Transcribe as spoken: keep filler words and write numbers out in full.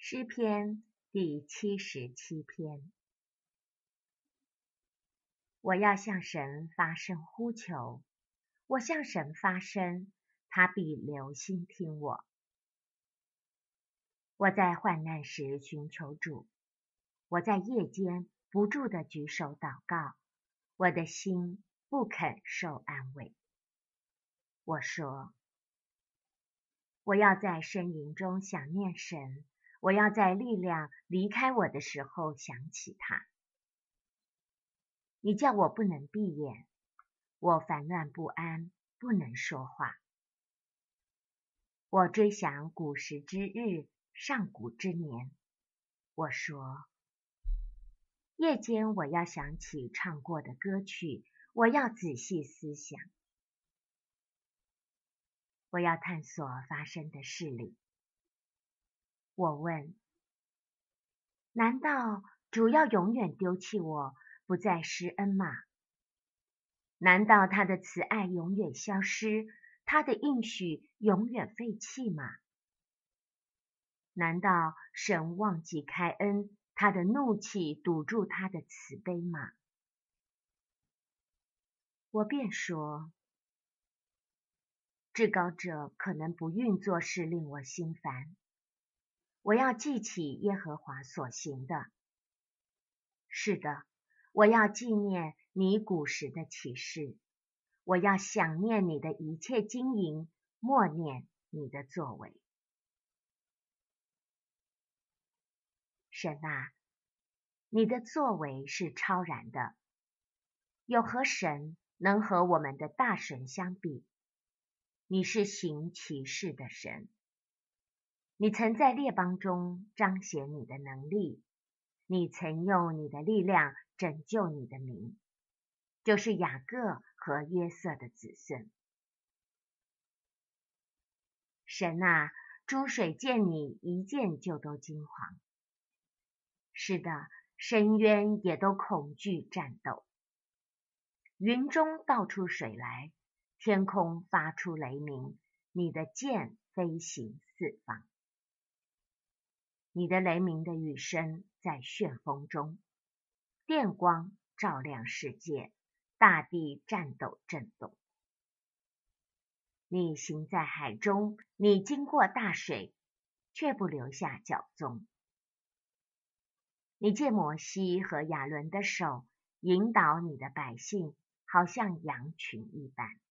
诗篇第七十七篇。我要向神发声呼求，我向神发声，他必留心听我。我在患难时寻求主，我在夜间不住地举手祷告，我的心不肯受安慰。我说，我要在呻吟中想念神，我要在力量离开我的时候想起他。你叫我不能闭眼，我烦乱不安，不能说话。我追想古时之日，上古之年。我说，夜间我要想起唱过的歌曲，我要仔细思想。我要探索发生的事理。我问，难道主要永远丢弃我，不再施恩吗？难道他的慈爱永远消失，他的应许永远废弃吗？难道神忘记开恩，他的怒气堵住他的慈悲吗？我便说，至高者可能不运作事令我心烦。我要记起耶和华所行的。是的，我要纪念你古时的启示，我要想念你的一切经营，默念你的作为。神啊，你的作为是超然的，有何神能和我们的大神相比？你是行奇事的神，你曾在列邦中彰显你的能力，你曾用你的力量拯救你的民，就是雅各和约瑟的子孙。神啊，诸水见你一见就都惊惶。是的，深渊也都恐惧战斗。云中倒出水来，天空发出雷鸣，你的箭飞行四方。你的雷鸣的雨声在旋风中，电光照亮世界，大地颤抖震动。你行在海中，你经过大水，却不留下脚踪。你借摩西和亚伦的手，引导你的百姓，好像羊群一般。